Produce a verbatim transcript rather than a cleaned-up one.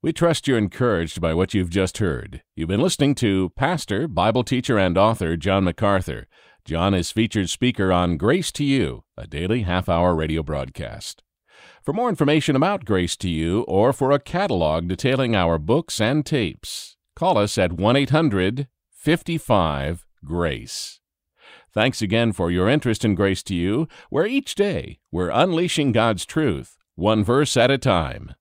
We trust you're encouraged by what you've just heard. You've been listening to pastor, Bible teacher, and author John MacArthur. John is featured speaker on Grace to You, a daily half-hour radio broadcast. For more information about Grace to You or for a catalog detailing our books and tapes, call us at one eight hundred, five five, GRACE. Thanks again for your interest in Grace to You, where each day we're unleashing God's truth, one verse at a time.